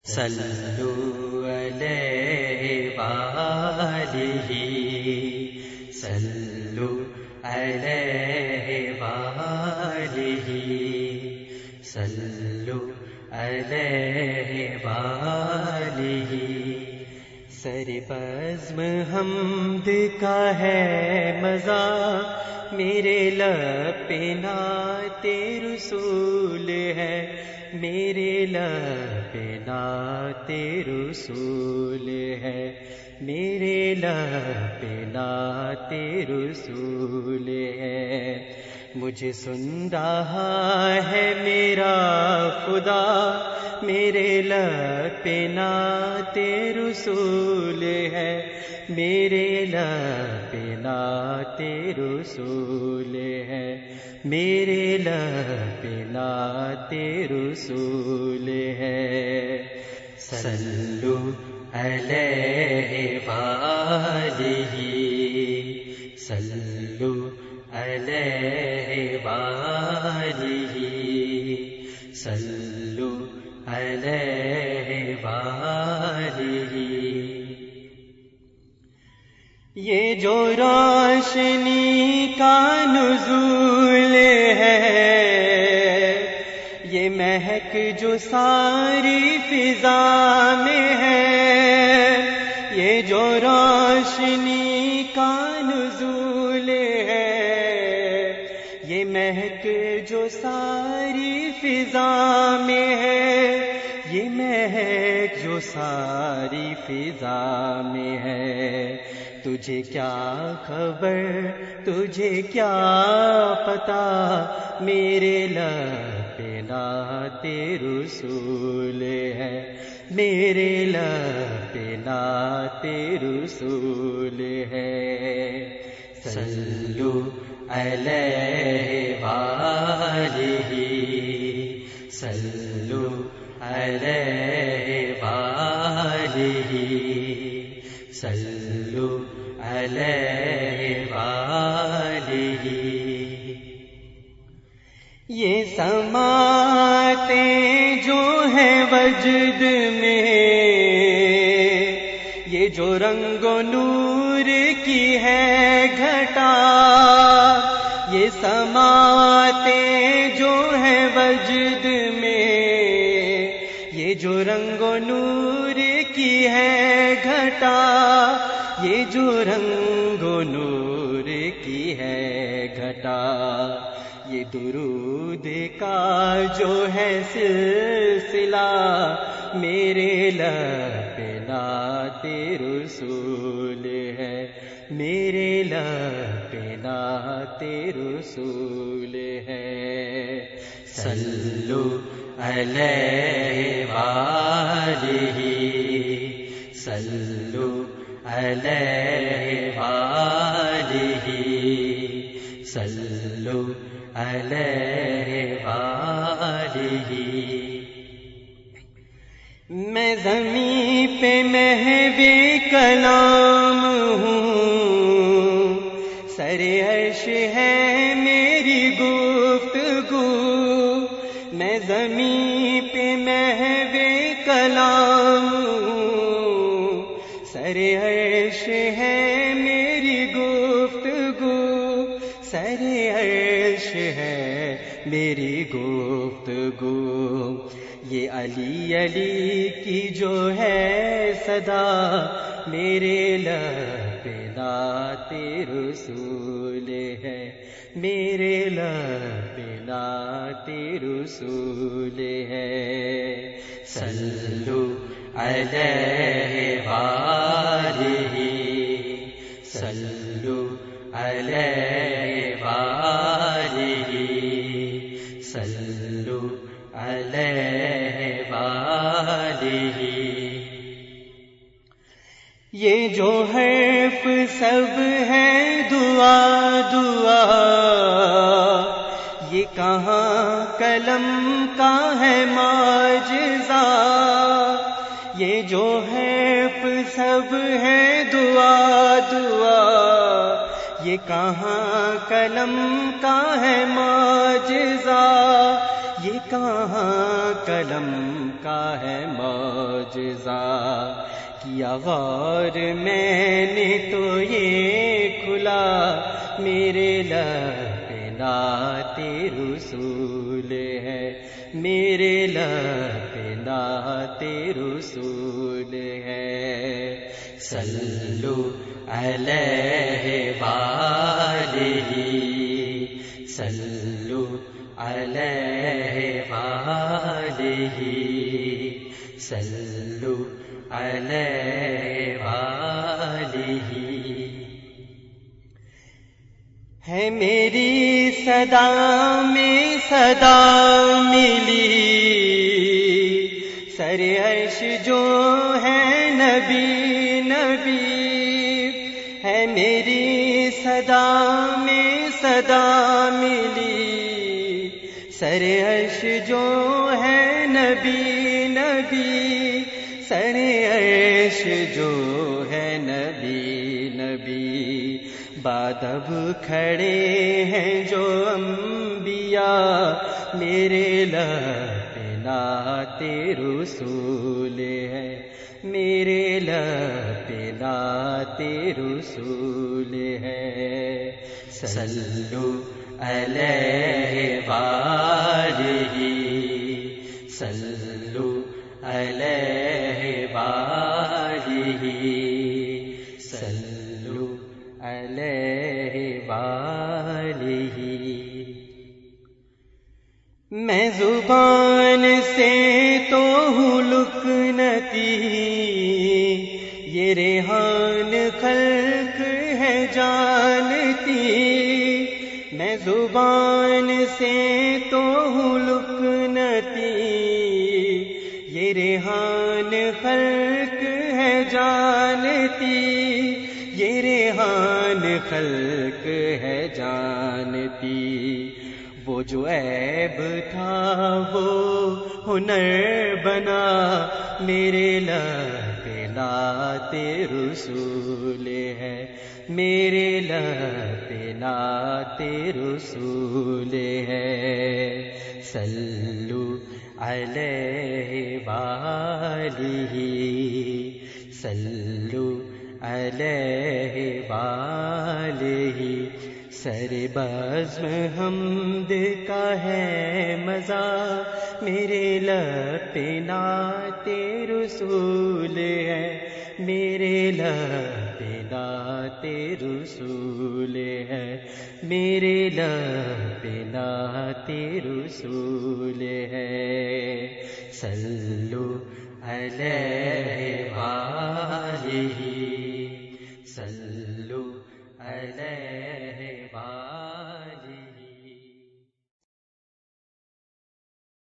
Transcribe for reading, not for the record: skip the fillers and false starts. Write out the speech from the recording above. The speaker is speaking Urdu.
صلو علیہ وآلہ صلو علیہ وآلہ صلو علیہ وآلہ۔ سر بزم حمد کا ہے مزہ، میرے لب پہ نعت رسول ہے، میرے لب پہ نعت رسول ہے، میرے لب پہ نعت رسول ہے۔ مجھے سن رہا ہے میرا خدا، میرے لب پہ نعت رسول ہے، میرے لب پہ نعت رسول ہے، میرے لب پہ نعت رسول ہے۔ صلو علیہ وآلہ صلو علیہ وآلہ صلو علیہ وآلہ۔ یہ جو روشنی کا نزول ہے، یہ مہک جو ساری فضا میں ہے، یہ جو روشنی کا نزول ہے، یہ مہک جو ساری فضا میں ہے، یہ مہک جو ساری فضا میں ہے۔ تجھے کیا خبر، تجھے کیا پتا، میرے لب پہ نعت رسول ہے، میرے لب پہ نعت رسول ہے۔ صلو علیہ وآلہ صلو علیہ وآلہ صلو علیہ وآلہ۔ یہ سماعتیں جو ہیں وجد میں، یہ جو رنگ و نور کی ہے گھٹا، یہ سماعتیں جو ہیں وجد میں، یہ جو رنگ و نور کی ہے گھٹا، یہ جو رنگ و نور کی ہے گھٹا، یہ درود کا جو ہے سلسلہ، میرے لب پہ نعت رسول ہے، میرے لب پہ نعت رسول ہے۔ صلو علیہ وآلہ صلو علیہ وآلہ صلو علیہ وآلہ۔ میں زمین پہ محو کلام ہوں، سر عرش ہے میری گفتگو، میں زمین پہ محو کلام ہوں، سر عرش ہے میری گفتگو، سر عرش ہے میری گفتگو۔ یہ علی علی کی جو ہے صدا، میرے لب پہ نعت رسول ہے، میرے لب پہ نعت رسول ہے۔ صلو علیہ وآلہ صلو علیہ وآلہ صلو علیہ وآلہ۔ یہ جو حرف سب ہے دعا دعا، یہ کہاں قلم کا ہے معجزہ، یہ جو حرف سب ہے دعا دعا، یہ کہاں قلم کا ہے معجزہ، یہ کہاں قلم کا ہے معجزہ، کیا غور میں نے تو یہ کھلا، میرے لب پہ نعت رسول ہے، میرے لب پہ نعت رسول ہے۔ صلو علیہ وآلہ، صلو علیہ وآلہ، صلو علیہ وآلہ۔ ہے میری صدا میں صدا ملی، سر عرش جو ہے نبی نبی، ہے میری صدا میں صدا ملی، سر عرش جو ہے نبی نبی، سر عرش جو ہے نبی نبی۔ بادب کھڑے ہیں جو انبیاء، میرے لب پہ نعت رسول ہے، میرے لب پہ نعت رسول ہے۔ صلو علیہ وآلہ، صلو علیہ وآلہ، صلو علیہ وآلہ۔ میں زبان سے تو ہوں لکنتی، یہ ریحان خلق ہے جانتی، میں زبان سے تو ہوں لکنتی، یہ ریحان خلق ہے جانتی، یہ ریحان خلق ہے جانتی۔ وہ جو عیب تھا وہ ہنر بنا، میرے لب پہ نعت رسول ہے، میرے لب پہ نعت رسول ہے۔ صلو علیہ وآلہ، صلو علیہ وآلہ۔ سر بزم حمد کا ہے مزہ، میرے لب پہ نعت رسول ہے، میرے لب پہ نعت رسول ہے، میرے لب پہ نعت رسول ہے۔ صلو علیہ وآلہ، صلو علیہ